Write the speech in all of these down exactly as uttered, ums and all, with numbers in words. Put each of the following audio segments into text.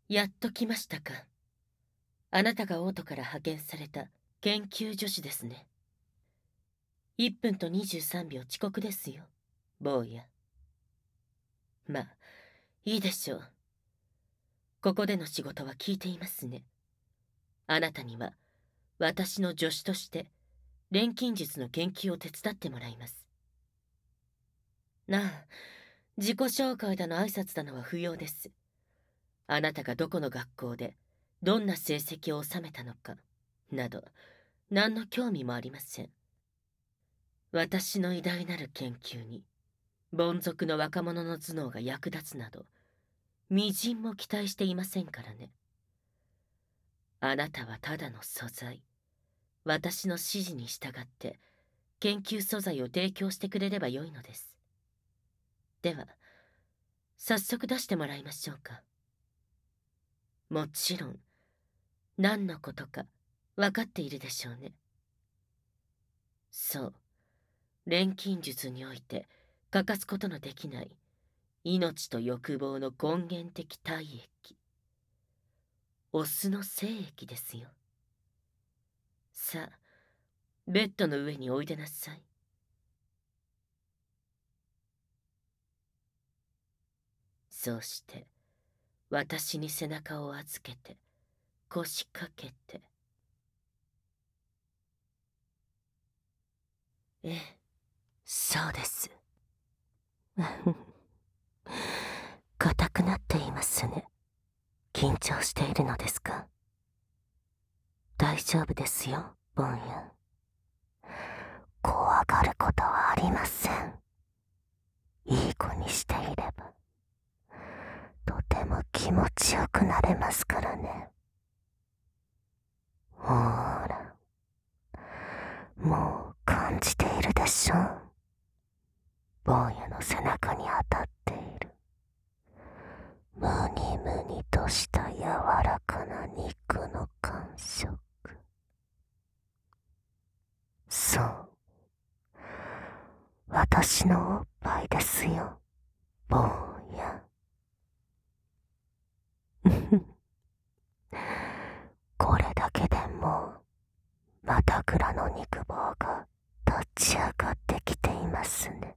やっと来ましたか。あなたが王都から派遣された研究助手ですね。いっぷんとにじゅうさんびょう遅刻ですよ、坊や。まあ、いいでしょう。ここでの仕事は聞いていますね。あなたには、私の助手として、錬金術の研究を手伝ってもらいます。なあ、自己紹介だの挨拶だのは不要です。あなたがどこの学校で、どんな成績を収めたのか、など、何の興味もありません。私の偉大なる研究に、凡俗の若者の頭脳が役立つなど、微塵も期待していませんからね。あなたはただの素材。私の指示に従って、研究素材を提供してくれればよいのです。では、早速出してもらいましょうか。もちろん、何のことか分かっているでしょうね。そう、錬金術において欠かすことのできない命と欲望の根源的体液。オスの精液ですよ。さあ、ベッドの上においでなさい。そうして、私に背中を預けて、腰掛けて。ええ、そうです。硬くなっていますね。緊張しているのですか？大丈夫ですよ、ボンヤ。怖がることはありません。いい子にしていれば、とても気持ちよくなれますからね。ほーら、もう感じているでしょう。坊やの背中に当たっている。ムニムニとした柔らかな肉の感触。そう。私のおっぱいですよ、坊や。これだけでもう、またぐらの肉棒が立ち上がってきていますね。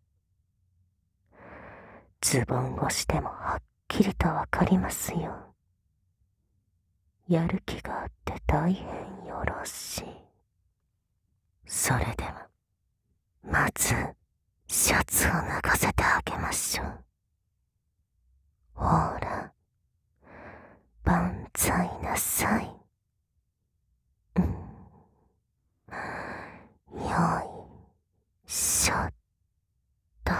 ズボン越しでもはっきりとわかりますよ。やる気があって大変よろしい。それでは、まず、シャツを脱がせてあげましょう。ほら、万歳なさい。うん、よいしょっと。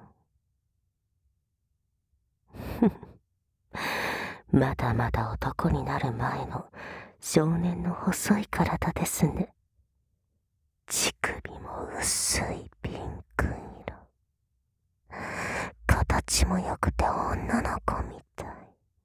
まだまだ男になる前の少年の細い体ですね。乳首も薄いピンク色。形も良くて女の子みたい。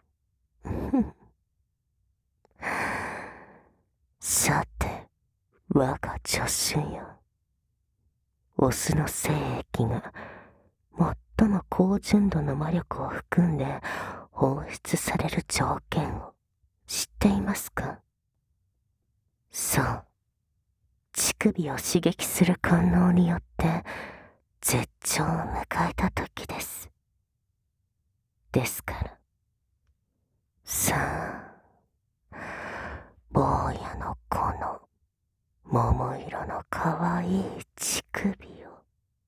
さて、我が助手よ。オスの精液が最も高純度の魔力を含んで放出される条件を知っていますか？そう。乳首を刺激する官能によって絶頂を迎えた時です。ですから、さあ、坊やのこの桃色のかわいい乳首を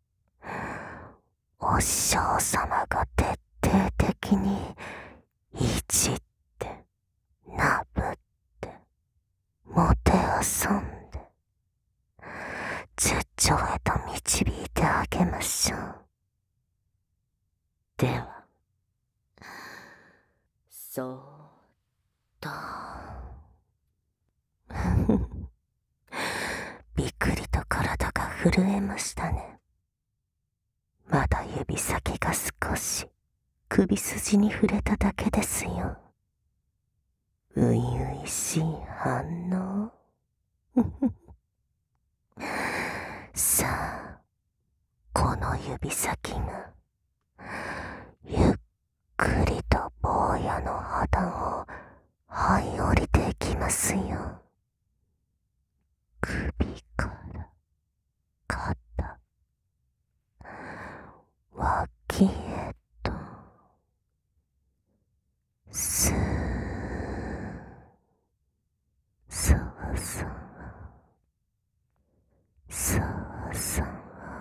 お師匠様が徹底的にいじってなぶってもてあそんで絶頂へと導いてあげましょう。では、そーっと。びっくりと体が震えましたね。まだ指先が少し首筋に触れただけですよ。ういういしい反応。さあ、この指先がゆっくりと坊やの肌をはい、降りていきますよ。首から肩、脇へと、スーッ、さわさわ、さわさわ。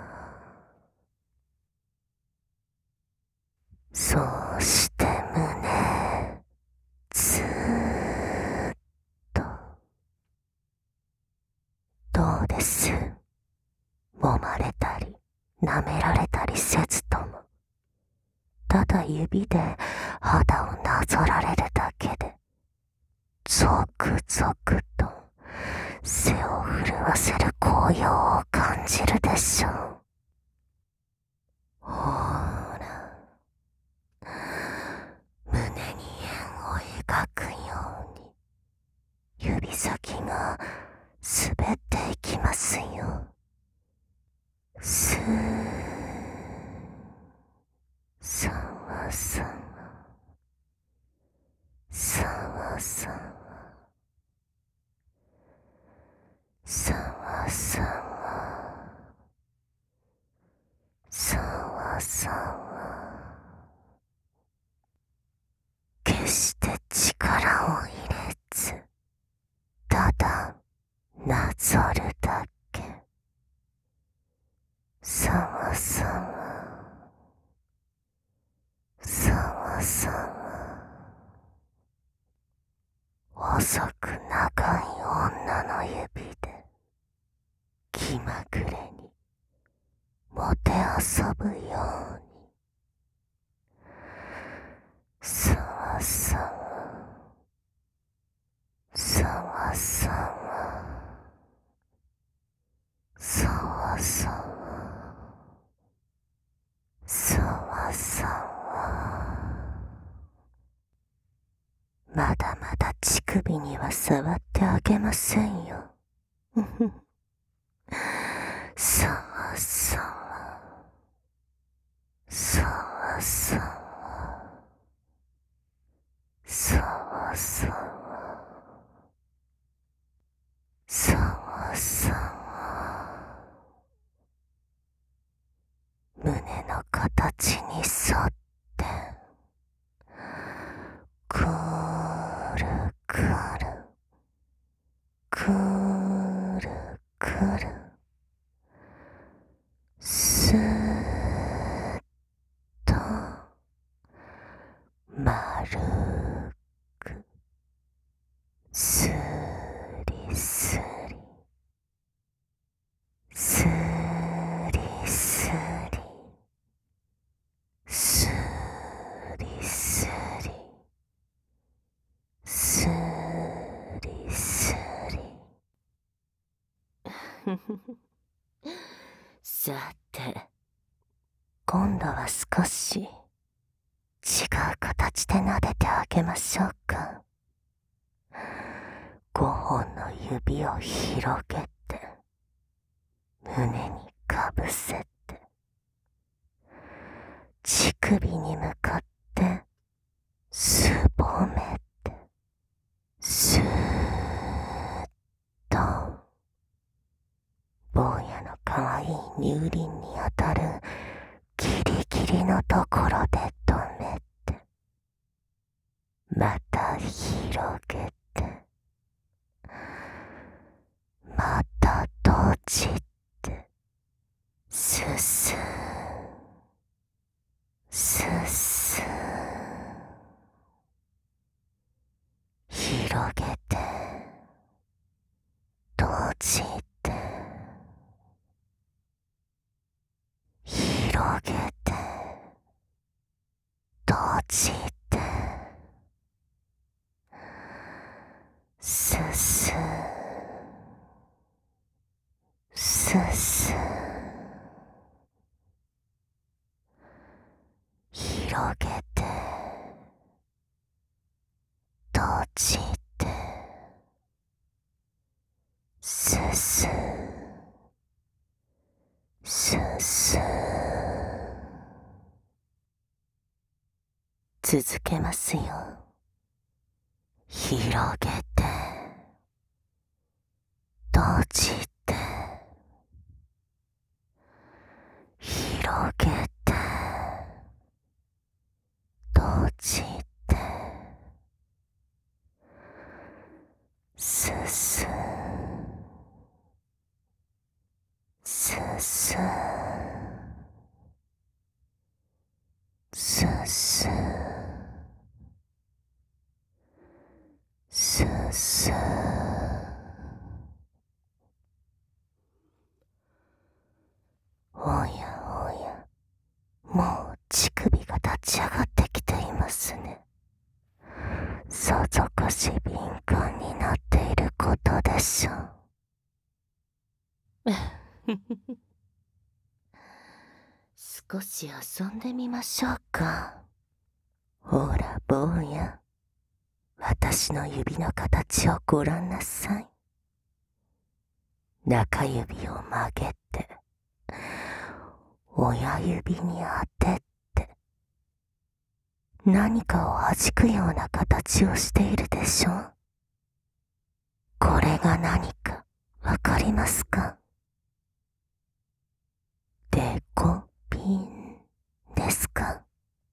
そうして胸、ずーっと。どうです？揉まれたり、舐められたりせずとも、ただ指で肌をなぞられるだけで、ゾクゾクと背を震わせる高揚を感じるでしょう。ほーら、胸に円を描くように、指先が滑っていきますよ。スーッ、さわさわ、さわさわ、さわさわ、さわさわ。決して力を入れず、ただなぞるだけ。さわさわ、さわさわ。細く長い女の指で気まぐれにもてあそぶように。さわさわ、さわさわ、さわさわ、さわさわ。まだまだ乳首には触ってあげませんよ。さわさわ、さわさわ、さわさわ、さわさわ。胸の形に沿ってくるくるくるくる、すーっと丸く、すりすり、すりすり、すりすり、すりすり。 さて、 今度は少し違う形で撫でてあげましょうか。ごほんの指を広げて胸にかぶせて、乳首に向かってすぼめて、スーッと坊やのかわいい乳輪に当たるギリギリのところで止めて、また広げて、また閉じて、すすすす広げて、閉じて、広げて、閉じて、すすすす広げて、閉じて、すすすす。続けますよ。 広げて、閉じて、広げて、閉じて、すすすすすすすす。おやおや、もう乳首が立ち上がってきていますね。さぞかし敏感になっていることでしょう。少し遊んでみましょうか。ほら坊や、私の指の形をご覧なさい。中指を曲げて、親指に当てて、何かを弾くような形をしているでしょう。これが何かわかりますか？デコピンですか？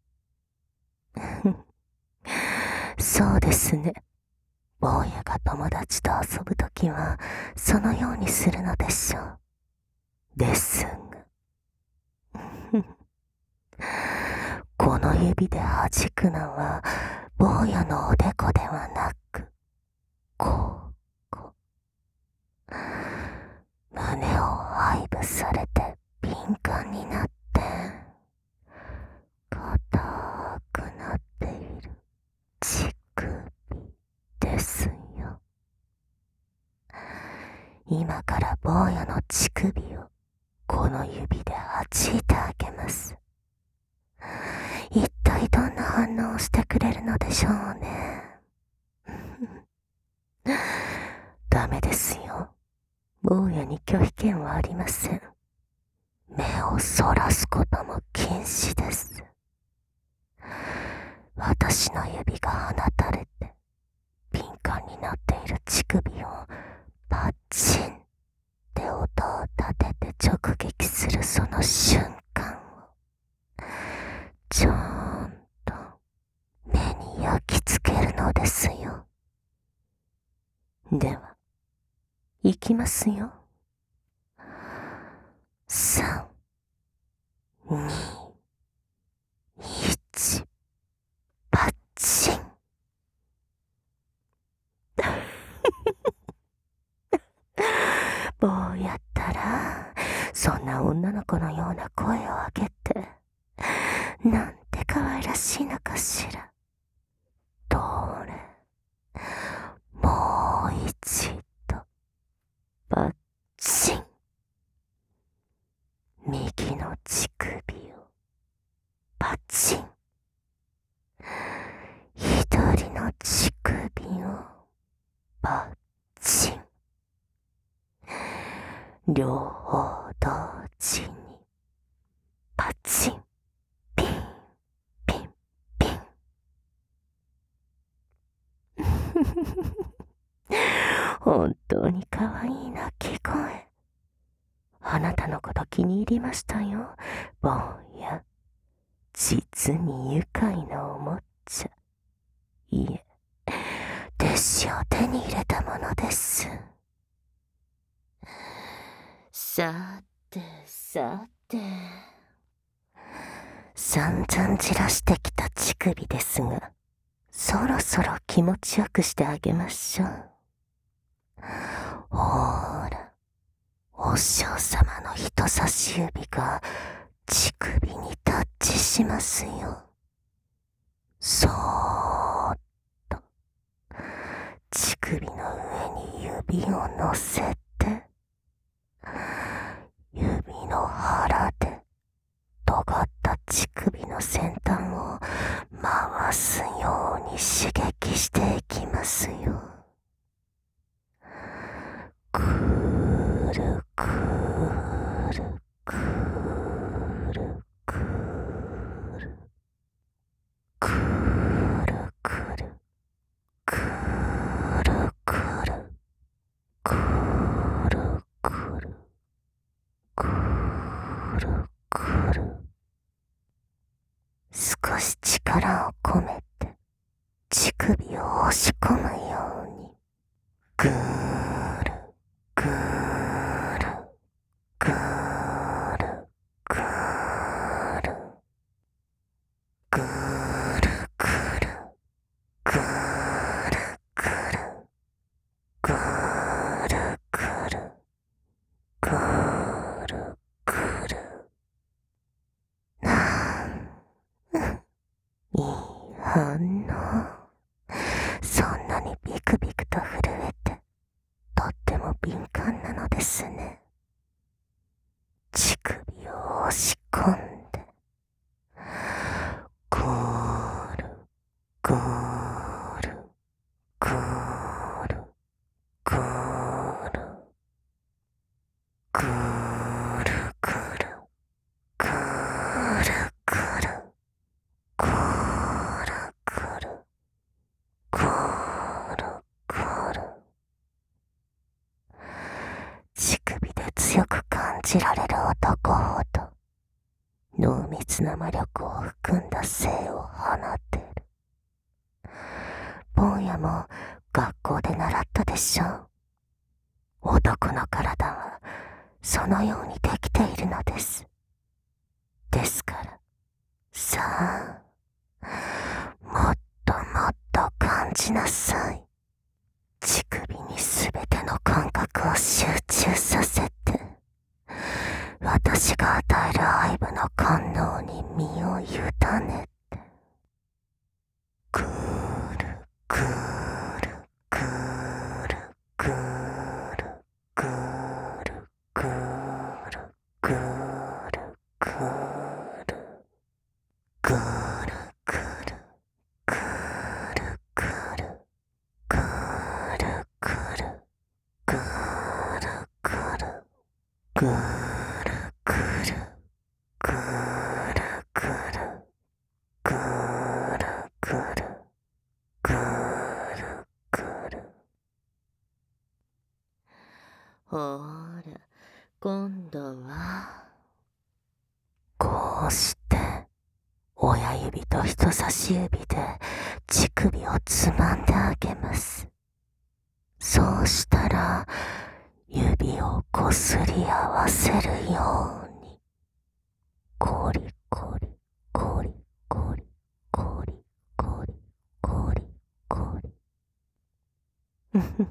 そうですね。坊やが友達と遊ぶときはそのようにするのでしょう。ですがこの指で弾くのは坊やのおでこではなく、ここ。胸を愛撫されて敏感になって硬くなっている乳首ですよ。今から坊やの乳首をこの指で弾いてあげます。一体どんな反応をしてくれるのでしょうね。ダメですよ。坊やに拒否権はありません。目をそらすことも禁止です。私の指が放たれて敏感になっている乳首をパッチンって音を立てて直撃するその瞬間をちゃんと目に焼き付けるのですよ。では、いきますよ。さん、に、いち、パッチン。坊やったら、そんな女の子のような声を上げて、なんて可愛らしいのかしら。どれ、もう一度、パッチン。右の乳首をパチン、左の乳首をパチン、両方同時にパチン、ピンピンピン。本当に可愛い鳴き声。あなたのこと気に入りましたよ、坊や。実に愉快なおもちゃ。いえ、弟子を手に入れたものです。さてさて、散々じらしてきた乳首ですが、そろそろ気持ちよくしてあげましょう。ほーら、お師匠様の人差し指が乳首にタッチしますよ。そーっと乳首の上に指を乗せて、指の腹で尖った乳首の先端を回すように刺激していきますよ。くーるくーるくーるくーるくーるくるくー反応。そんなにビクビクと震えて、とっても敏感なのですね。乳首を押し込んで、ぐーる、ぐーる、ぐーる、ぐーる、ぐーるぐる、ぐーるぐる、ぐーるぐる、ぐーるぐる。乳首で強く感じられる男ほど、濃密な魔力を含んだ性を放っている。ボンヤも学校で習ったでしょう。男の体はそのようにできているのです。ですから、さあ、もっともっと感じなさい。乳首にすべての感覚を集中させて、私が与える愛部の官能に身を委ねて、ぐーるぐーるぐーるぐーるぐーるぐーるぐーるぐーるぐーるぐるぐーるぐるぐーるぐるぐーるぐるぐーるぐるぐーるぐるぐーるぐるぐーるぐる。ほーら、今度はこうして親指と人差し指で乳首をつまんであげます。そうしたら指をこすり合わせるように、コリコリコリコリコリコリコリコリ。ふふ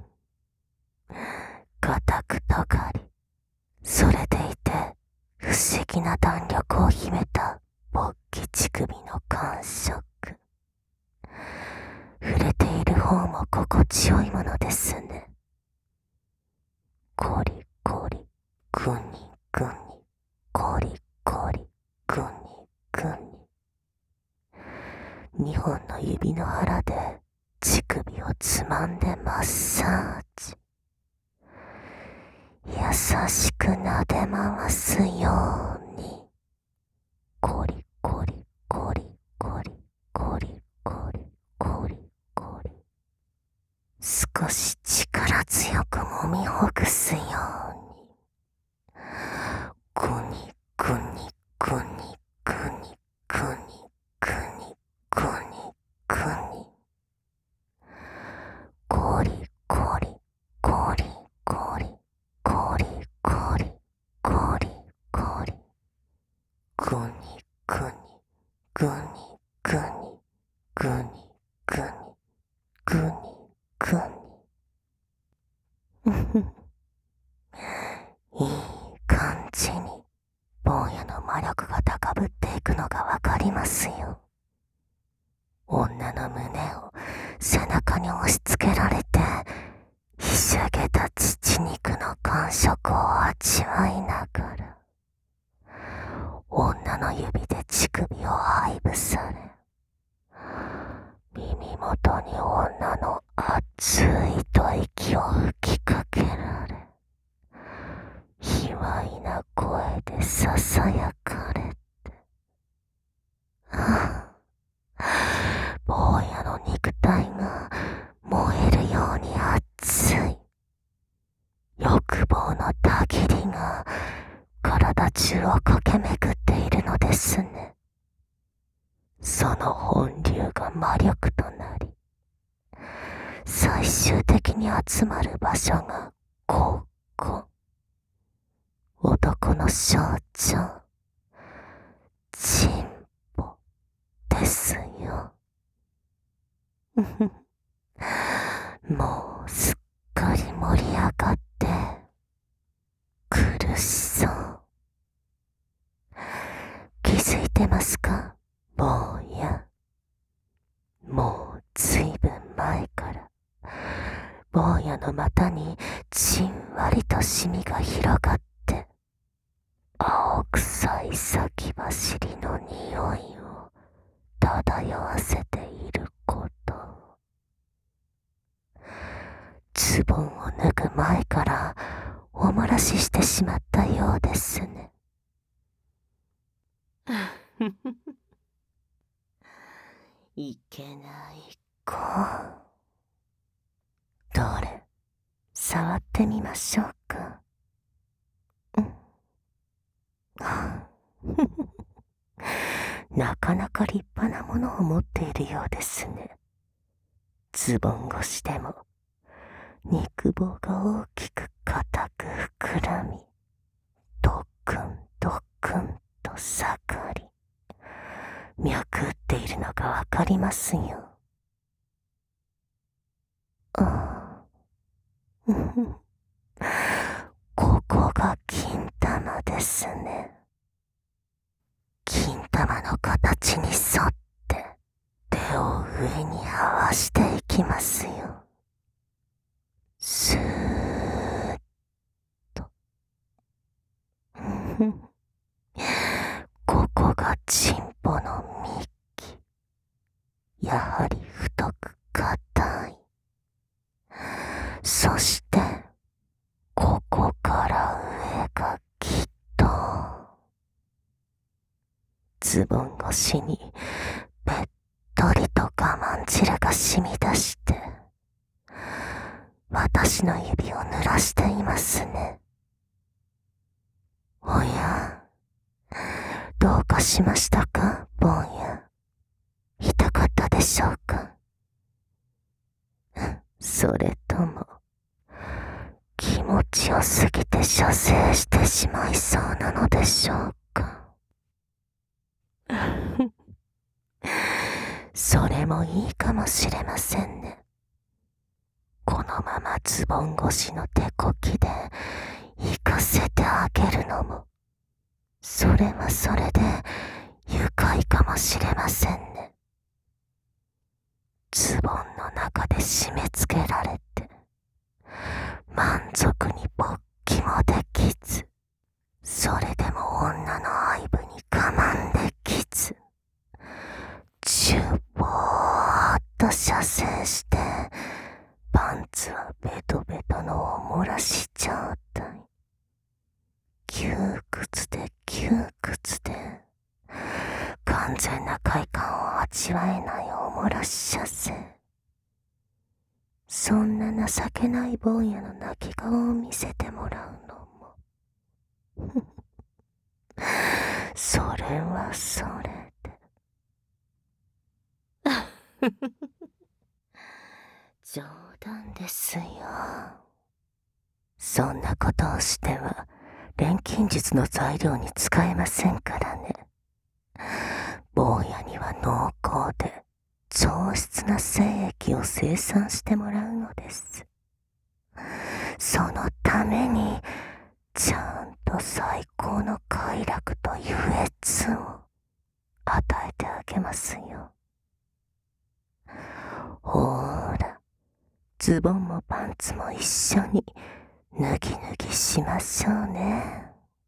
固くとがり、それでいて不思議な弾力を秘めた勃起乳首の感触。触れている方も心地よいものですね。コリコリ、グニグニ、コリコリ、グニグニ。二本の指の腹で乳首をつまんでマッサージ。優しく撫で回すように、コリコリコリコリコリコリコリコリ。少し力強く揉みほぐすように、グニグニグニグニグニグニグニグニ。コリコリコリコリコリコリコリコリ。グニグニグニグニグニグニグニグニ。うふいい感じに坊やの魔力が高ぶっていくのがわかりますよ。女の胸を背中に押し付けられて、ひしゃげた乳肉の感触を味わいながら、女の指で乳首を愛撫され、耳元に女の熱い吐息を吹きかけられ、卑猥な声でささやかれて、ああ、坊やの肉体が燃えるように熱い。欲望のたぎりが体中を駆け巡っているのですね。その本流が魔力となり、最終的に集まる場所がここ。男の象徴、チンポですよ。もうすっかり盛り上がって苦しそう。気づいてますか、坊や。 前から、坊やの股にじんわりとシミが広がって、青臭い先走りの匂いを漂わせていること。ズボンを脱ぐ前からお漏らししてしまったようですね。いけない子。どれ、触ってみましょうか。うん。なかなか立派なものを持っているようですね。ズボン越しでも肉棒が大きく硬く膨らみ、ドクンドクンと下がり、脈打っているのがわかりますよ。ああ、ここが金玉ですね。金玉の形に沿って手を上に合わしていきますよ。スーッと。ここがチンポの幹。やはり太く硬い。そしてここから上がきっと。ズボン越しにべっとりと我慢汁が染み出して、私の指を濡らしていますね。おや、どうかしましたか、坊や。痛かったでしょうか。それとも、気持ちよすぎて射精してしまいそうなのでしょうか。それもいいかもしれませんね。このままズボン越しの手こきで行かせてあげるのも、それはそれで愉快かもしれませんね。ズボンの中で締め付けられて、満足に勃起もできず、それでも女の愛撫に我慢できず、ジュボーっと射精して、パンツはベトベトのお漏らし状態。窮屈で窮屈で、完全な快感を味わえないお漏らし射精。そんな情けない坊やの泣き顔を見せてもらうのもそれはそれで冗談ですよ。そんなことをしては錬金術の材料に使えませんからね。坊やには濃厚で上質な精液を生産してもらうのです。そのためにちゃんと最高の快楽と優越を与えてあげますよ。ほーら、ズボンもパンツも一緒に脱ぎ脱ぎしましょうね。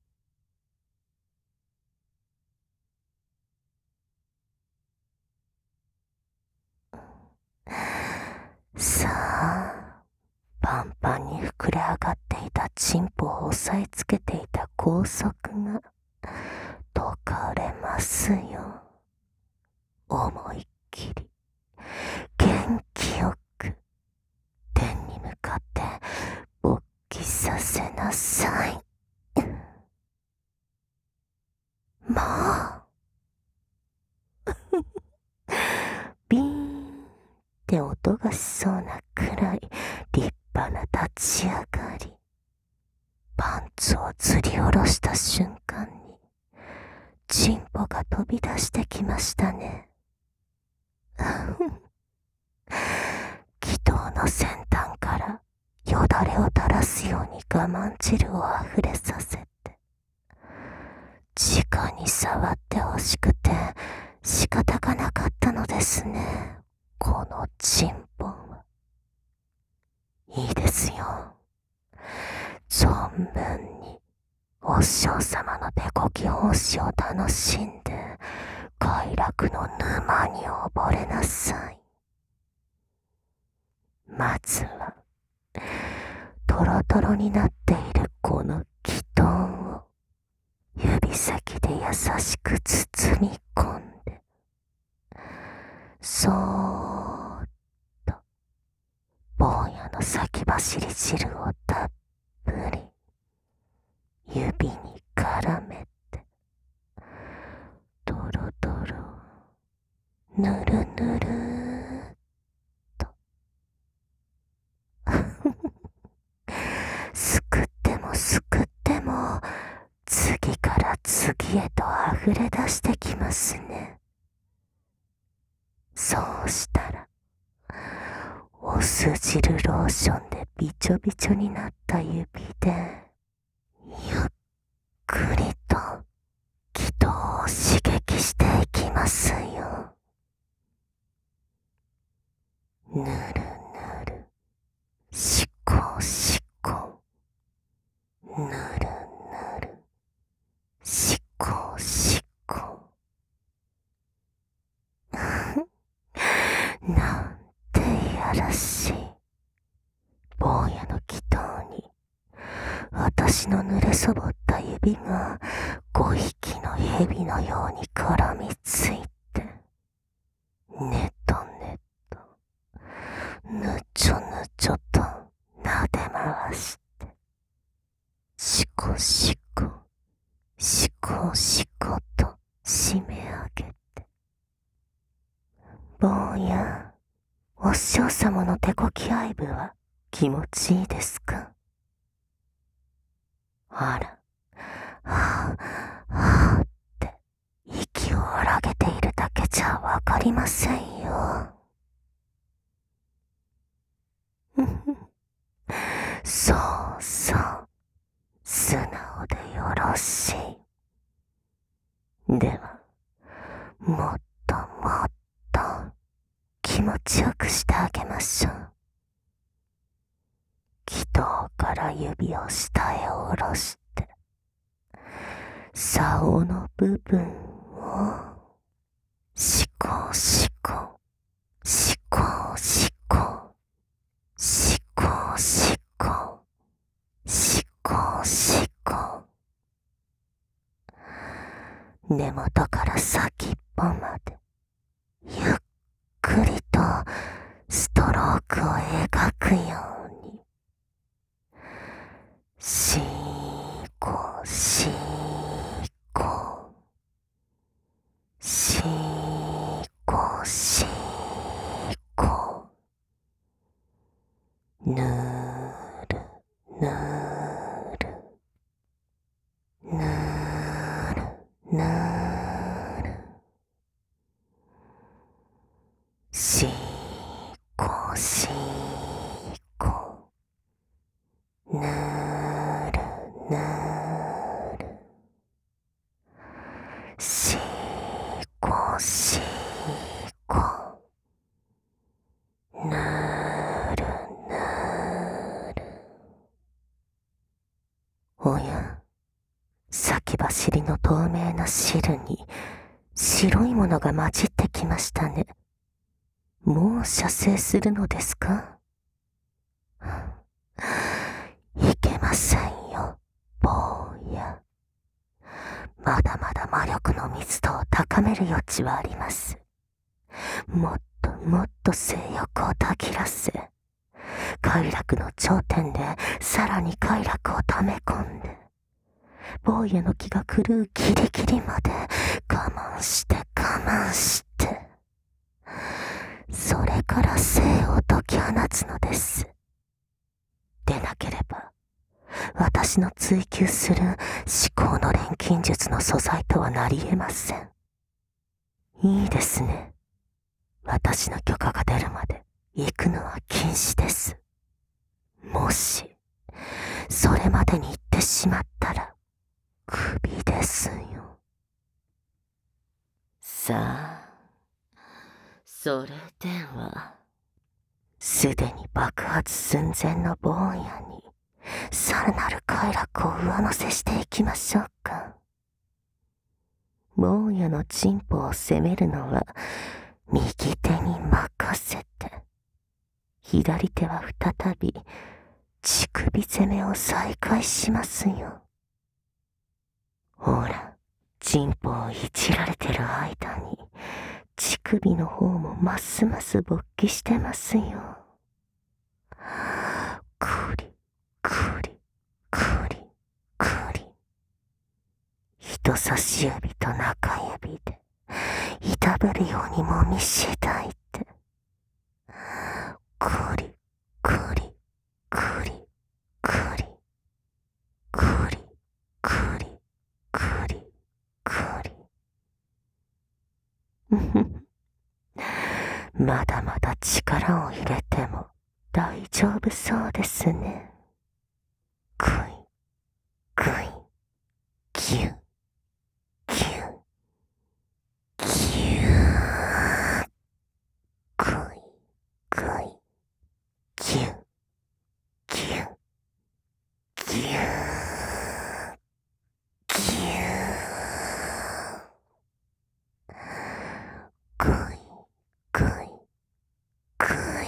さあ、パンパンに膨れ上がっていたチンポを押さえつけていた拘束が解かれますよ。思いっきり元気よく天に向かって勃起させなさい。もうビーンって音がしそうなくらい立派な立ち上がり。パンツをずり下ろした瞬間にチンポが飛び出してきましたね。気筒の先端からよだれを垂らすように我慢汁をあふれさせて、直に触ってほしくて仕方がなかったのですね、このチンポン存分にお師匠様の手こき奉仕を楽しんで快楽の沼に溺れなさい。まずはトロトロになっているこの気筒を指先で優しく包み込んで、そーっと坊やの先走り汁をたっぷり指に絡めて、ドロドロぬるぬるーっとすくってもすくっても次から次へと溢れ出してきますね。そうしたらお酢汁ローションでびちょびちょになった指でゆっくりと気筒を刺激していきますよ。ぬるぬる、しこしこ、ぬるぬる、しこしこなんていやらしい。坊やの気筒に私の濡れそぼった指がごひきの蛇のように絡みついて、ねとねとぬちょぬちょとなで回して、しこしこしこしこと締め上げて、坊や、お師匠様の手こき愛撫は気持ちいいですか？あら、はぁ、はぁって息を荒げているだけじゃわかりませんよ。そうそう、素直でよろしい。では、もっともっと気持ちよくしてあげましょう。気筒から指を下へ下ろして、竿の部分をしこしこ、しこしこ、しこしこ、しこしこ、根元から先っぽまでゆっくりとストロークを描くように、しーこしーこ、しーこしーこ、ぬーるぬーるぬーるぬーる、しーこしーこ、ぬーるぬーる、しーこしーこ、ぬーるぬーる。おや、先走りの透明な汁に白いものが混じってきましたね。もう射精するのですか？いけませんよ、坊や。まだまだ魔力の密度を高める余地はあります。もっともっと性欲をたぎらせ、快楽の頂点でさらに快楽を溜め込んで、坊やの気が狂うギリギリまで我慢して我慢して、それから生を解き放つのです。でなければ、私の追求する思考の錬金術の素材とはなり得ません。いいですね。私の許可が出るまで行くのは禁止です。もし、それまでに行ってしまったら、クビですよ。 さあ、それでは。 すでに爆発寸前の坊やに、 さらなる快楽を上乗せしていきましょうか。坊やのチンポを攻めるのは右手に任せて、左手は再び乳首攻めを再開しますよ。ほら、チンポをいじられてる間に乳首の方もますます勃起してますよ。くりくりくりくり、人差し指と中指でいたぶるようにもみしだいて、くりくりくりくりくりくりくりくりまだまだ力を入れても大丈夫そうですね。ぐいぐいぎゅぎゅぎゅぐいぐいぎゅぎゅぎゅぎゅぐいぐいぐい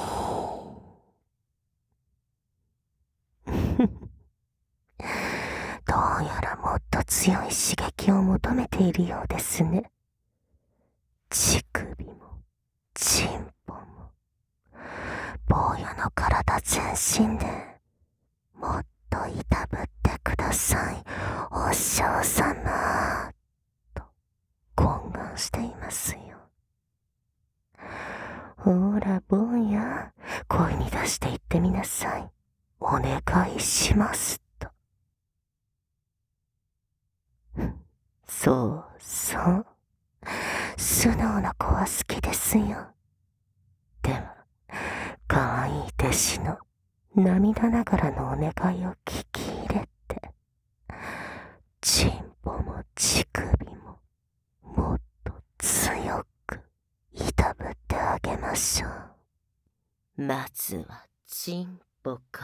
どうやらもっと強い刺激を求めているようですね。乳首もチンポも坊やの体全身でもっといたぶってください、お嬢様と懇願していますよ。ほら坊や、声に出して言ってみなさい。お願いしますと。そうそう、素直な子は好きですよ。では可愛い弟子の涙ながらのお願いを聞き入れて、チンポも乳首ももっと強くいたぶってあげましょう。 まずはチンポから。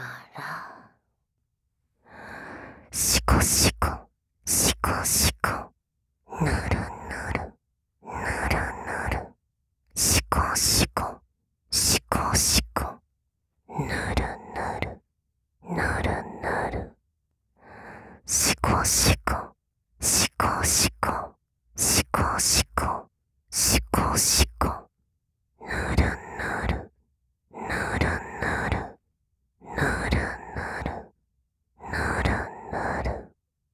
シコシコシコシコ、ぬるぬるぬるぬる、シコシコシコシコ、ぬるぬるぬるぬる、シコシコシコシコシコシコシコシコ、ぬるぬるぬるぬるぬるぬるぬるぬる。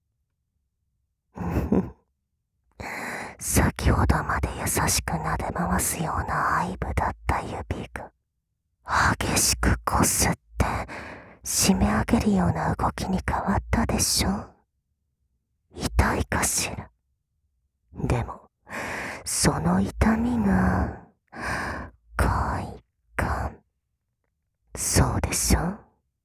先ほどまで優しく撫で回すような愛撫だった指が激しくこすって締め上げるような動きに変わったでしょ。痛いかしら。でもその痛みが快感、そうでしょ。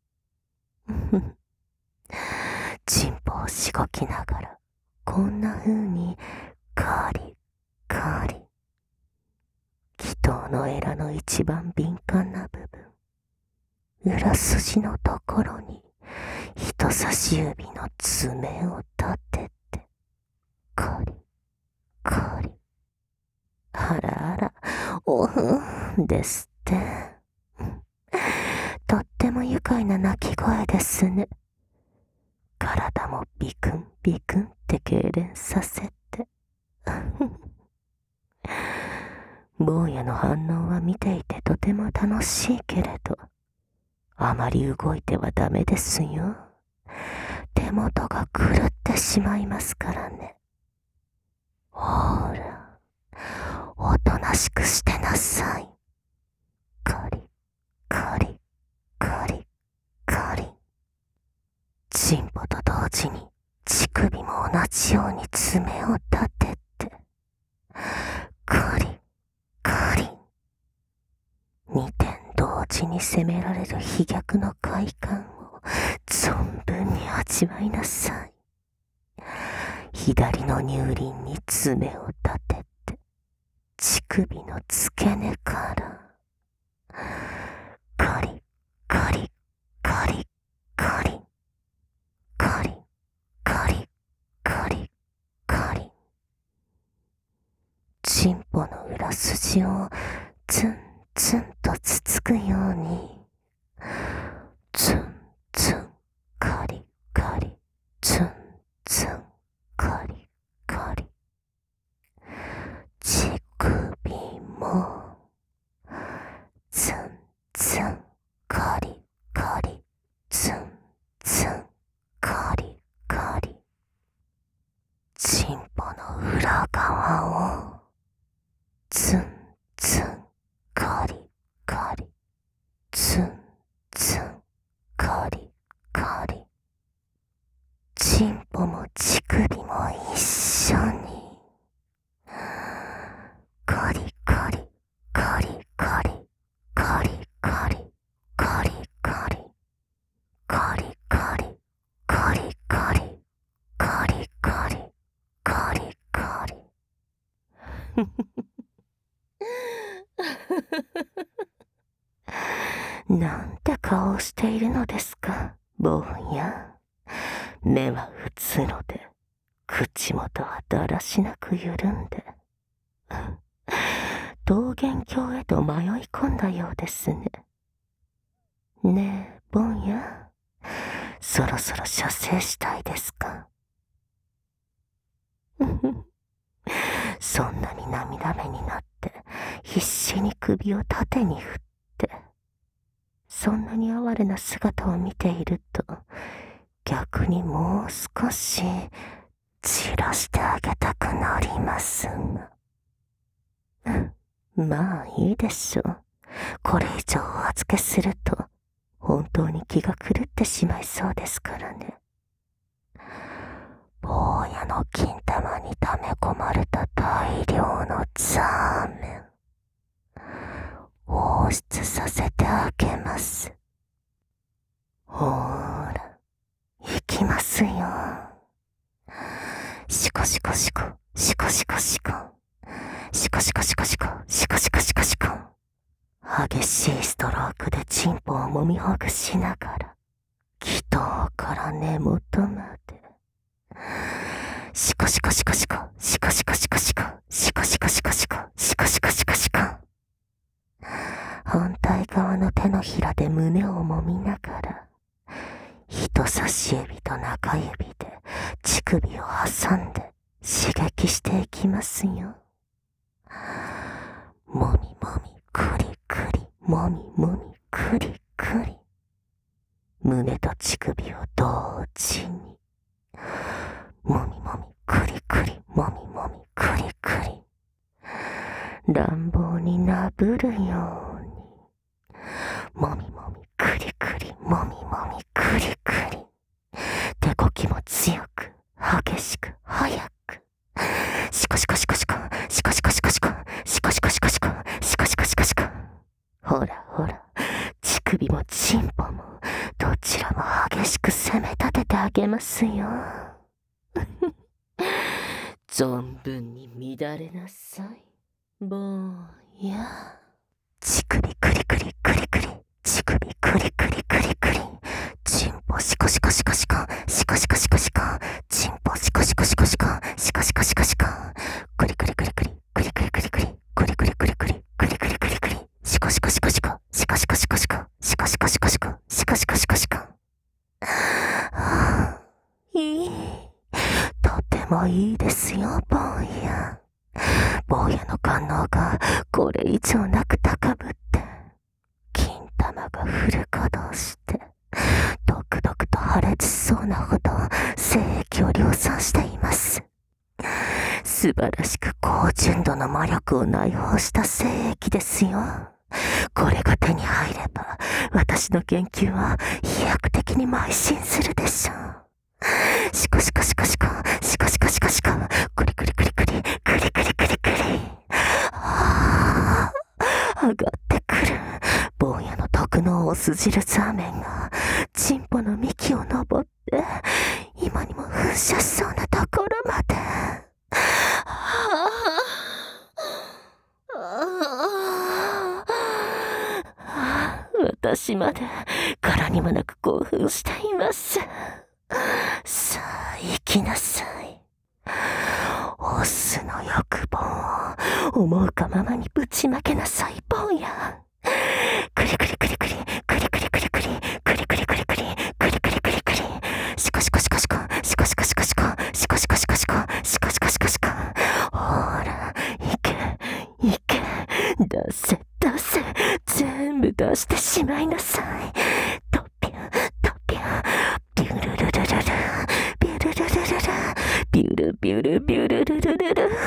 チンポをしごきながらこんな風にカリカリ、気筒のエラの一番敏感な部分、裏筋のところに人差し指の爪を立ててカリカリ、あらあら、おふんですって。とっても愉快な鳴き声ですね。体もビクンビクンって痙攣させて。坊やの反応は見ていてとても楽しいけれど、あまり動いてはダメですよ。手元が狂ってしまいますからね。ほら、おとなしくしてなさい。カリカリカリカリ。チンポと同時に乳首も同じように爪を立ててカリカリ。二点同時に攻められる飛脚の快感を存分に味わいなさい。左の乳輪に爪を立てて乳首の付け根からカリカリカリカリポの裏筋をツンツンとつつくように、ツンツンカリカリ、ツンツンカリカリ。乳首もツンツンカリカリ、ツンツンカリカリ。チンポの裏側をツンツンカリカリ、ツンツンカリカリ。チンポも乳首も一緒にカリカリカリカリカリカリカリカリカリカリカリカリカリカリカリカリ。なんて顔をしているのですか、坊や。目はうつろで、口元はだらしなく緩んで、桃源郷へと迷い込んだようですね。ねえ、坊や、そろそろ射精したいですか。そんなに涙目になって必死に首を縦に振って、そんなに哀れな姿を見ていると、逆にもう少し散らしてあげたくなりますが。まあいいでしょう。これ以上お預けすると本当に気が狂ってしまいそうですからね。坊やの金玉に溜め込まれた大量のザーメン、放出させてあげます。ほーら、行きますよ。シコシコシコ、シコシコシコ、シコシコシコシコ、シコシコシコシコ。激しいストロークでチンポを揉みほぐしながら、気頭から根元まで。シコシコシコシコ、シコシコシコシコ、シコシコシコシコ、シコシコシコシコ。反対側の手のひらで胸を揉みながら、人差し指と中指で乳首を挟んで刺激していきますよ。もみもみくりくり、もみもみくりくり。胸と乳首を同時に。もみもみくりくり、もみもみくりくり。乱暴になぶるように。もみもみくりくり、もみもみくりくり。手こきも強く、激しく、早く。シコシコシコシコ、シコシコシコシコ、シコシコシコシコ、シコシコシコシコ。ほらほら、乳首もチンポも、どちらも激しく攻め立ててあげますよ。存分に乱れなさい、坊や。乳首くりくりくりくり、乳首くりくりくりくり。チンポシコシコシコシコ、シコシコシコシコ。チンポシコシコシコシコ、シコシコシコシコ。くりくりくりくり、くりくりくりくり、くりくりくりくり、くりくりくりくり。シコシコシコシコ、シコシコシコシコ、シコシコシコシコ、シコシコシコシコ。いい。とてもいいですよ、坊や。坊やの官能がこれ以上なく高ぶって、金玉がフル稼働して、ドクドクと破裂しそうなほど精液を量産しています。素晴らしく高純度の魔力を内包した精液ですよ。これが手に入れば、私の研究は飛躍的に邁進するでしょう。シコシコシコシコ、シコシコシコシコ、クリクリクリクリ、クリクリクリクリ。はぁ、上がってくる。坊やの特能を通じるザーメンが、チンポの幹を登って、今にも噴射しそうなところまで。私まで柄にもなく興奮しています。さあ行きなさい。オスの欲望を思うかままにぶちまけなさい、坊や。クリクリクリクリ、クリクリクリクリ、クリクリクリクリ、クリクリクリクリ、シコシコシコシコ、シコシコシコシコ、シコシコシコシコ、シコシコシコシコ。ほら、いけ、いけ、出せ、出せ、全部出してしまいなさい。トピュ、トピュ、ビュルルルルル、ビュルルルルル、ビュルビュルビュルルルルル。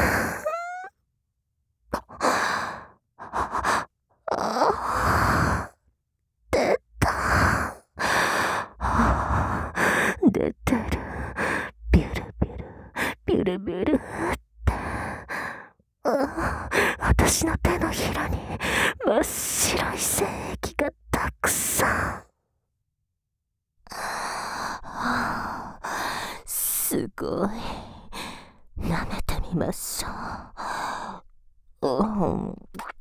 出た。出てる。ビュルビュル、ビュルビュルって。私の手のひらに真っ白い精液がたくさん。すごい。舐めてみましょう。うん。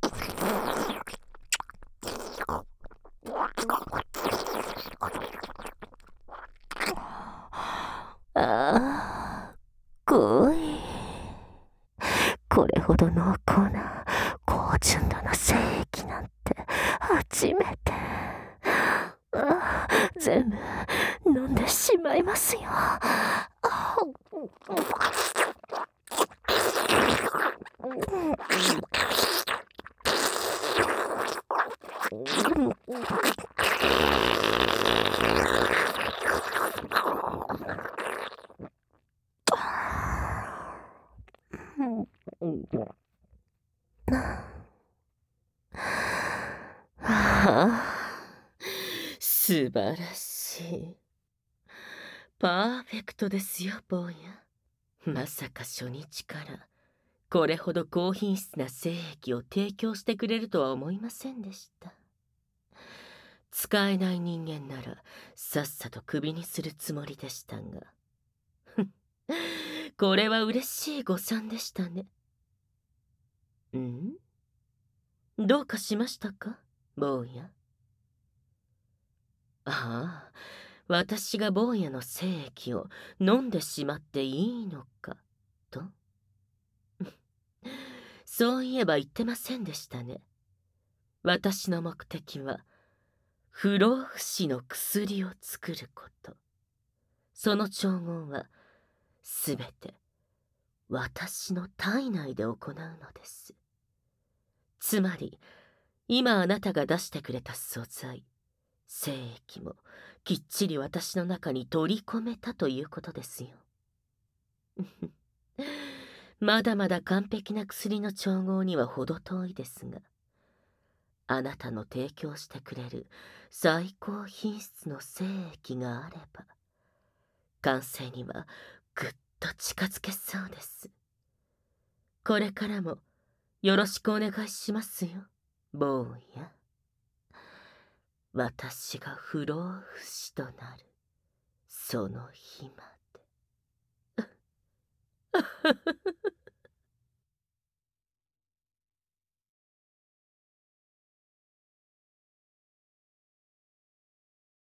ああ、濃い。これほど濃厚な高純度の精液なんて初めて。あ、全部飲んでしまいますよ。 素晴らしい。パーフェクトですよ、坊や。まさか初日からこれほど高品質な精液を提供してくれるとは思いませんでした。使えない人間ならさっさとクビにするつもりでしたがこれは嬉しい誤算でしたね。ん？どうかしましたか、坊や。ああ、私が坊やの精液を飲んでしまっていいのかとそういえば言ってませんでしたね。私の目的は不老不死の薬を作ること。その調合はすべて私の体内で行うのです。つまり今あなたが出してくれた素材、精液もきっちり私の中に取り込めたということですよ。まだまだ完璧な薬の調合には程遠いですが、あなたの提供してくれる最高品質の精液があれば、完成にはぐっと近づけそうです。これからもよろしくお願いしますよ、坊や。私が不老不死となるその日まで。